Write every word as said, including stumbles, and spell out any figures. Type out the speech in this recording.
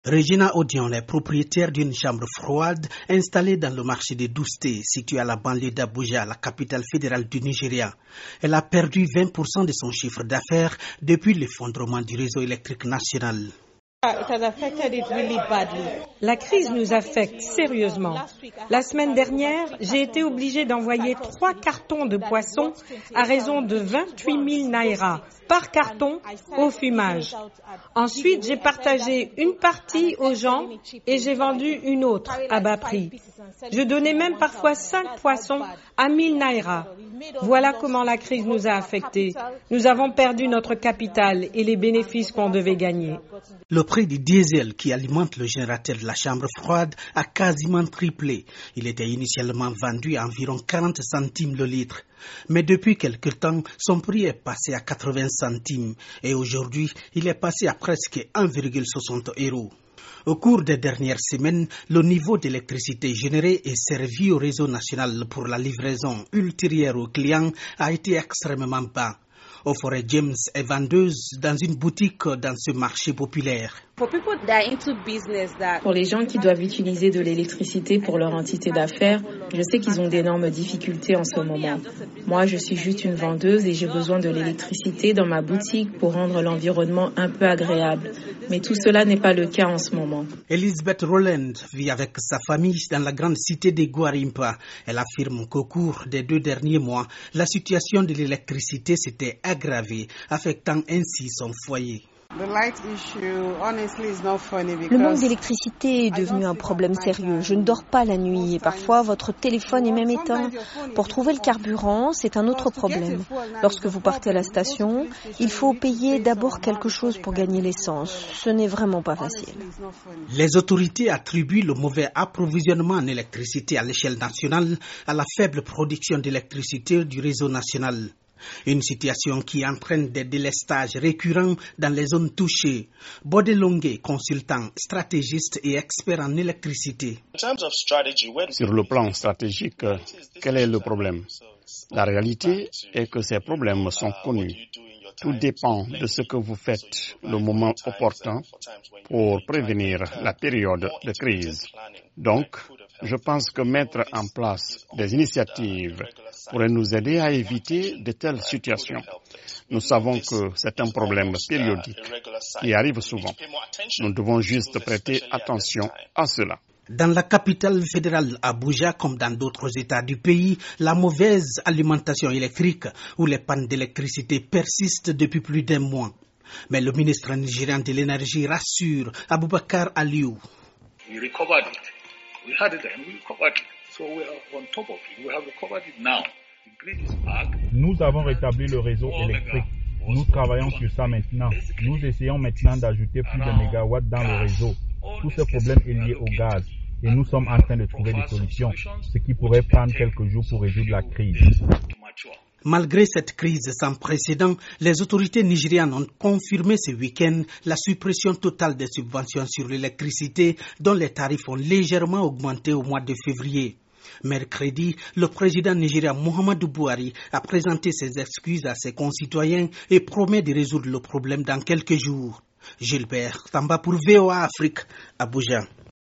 Regina Odion est propriétaire d'une chambre froide installée dans le marché de Dousté, situé à la banlieue d'Abuja, la capitale fédérale du Nigeria. Elle a perdu vingt pour cent de son chiffre d'affaires depuis l'effondrement du réseau électrique national. La crise nous affecte sérieusement. La semaine dernière, j'ai été obligée d'envoyer trois cartons de poissons à raison de vingt-huit mille naira par carton au fumage. Ensuite, j'ai partagé une partie aux gens et j'ai vendu une autre à bas prix. Je donnais même parfois cinq poissons à mille naira. Voilà comment la crise nous a affectés. Nous avons perdu notre capital et les bénéfices qu'on devait gagner. Le prix du diesel qui alimente le générateur de la chambre froide a quasiment triplé. Il était initialement vendu à environ quarante centimes le litre. Mais depuis quelque temps, son prix est passé à quatre-vingts centimes et aujourd'hui, il est passé à presque un virgule soixante euros. Au cours des dernières semaines, le niveau d'électricité générée et servi au réseau national pour la livraison ultérieure aux clients a été extrêmement bas. Oforé James est vendeuse dans une boutique dans ce marché populaire. Pour les gens qui doivent utiliser de l'électricité pour leur entité d'affaires, je sais qu'ils ont d'énormes difficultés en ce moment. Moi, je suis juste une vendeuse et j'ai besoin de l'électricité dans ma boutique pour rendre l'environnement un peu agréable. Mais tout cela n'est pas le cas en ce moment. Elizabeth Rowland vit avec sa famille dans la grande cité de Gwarimpa. Elle affirme qu'au cours des deux derniers mois, la situation de l'électricité s'était aggravée, affectant ainsi son foyer. Le manque d'électricité est devenu un problème sérieux. Je ne dors pas la nuit et parfois votre téléphone est même éteint. Pour trouver le carburant, c'est un autre problème. Lorsque vous partez à la station, il faut payer d'abord quelque chose pour gagner l'essence. Ce n'est vraiment pas facile. Les autorités attribuent le mauvais approvisionnement en électricité à l'échelle nationale à la faible production d'électricité du réseau national. Une situation qui entraîne des délestages récurrents dans les zones touchées. Bodelongue, consultant, stratégiste et expert en électricité. Sur le plan stratégique, quel est le problème? La réalité est que ces problèmes sont connus. Tout dépend de ce que vous faites le moment opportun pour prévenir la période de crise. Donc, je pense que mettre en place des initiatives pourrait nous aider à éviter de telles situations. Nous savons que c'est un problème périodique qui arrive souvent. Nous devons juste prêter attention à cela. Dans la capitale fédérale Abuja, comme dans d'autres États du pays, la mauvaise alimentation électrique ou les pannes d'électricité persistent depuis plus d'un mois. Mais le ministre nigérian de l'énergie rassure Abubakar Aliou. We had it and we recovered it. So we are on top of it. We have recovered it now. The grid is back. Nous avons rétabli le réseau électrique. Nous travaillons sur ça maintenant. Nous essayons maintenant d'ajouter plus de mégawatts dans le réseau. Tout ce problème est lié au gaz. Et nous sommes en train de trouver des solutions, ce qui pourrait prendre quelques jours pour résoudre la crise. Malgré cette crise sans précédent, les autorités nigérianes ont confirmé ce week-end la suppression totale des subventions sur l'électricité dont les tarifs ont légèrement augmenté au mois de février. Mercredi, le président nigérien Muhammadu Buhari a présenté ses excuses à ses concitoyens et promet de résoudre le problème dans quelques jours. Gilbert Tamba pour V O A Afrique, Abuja.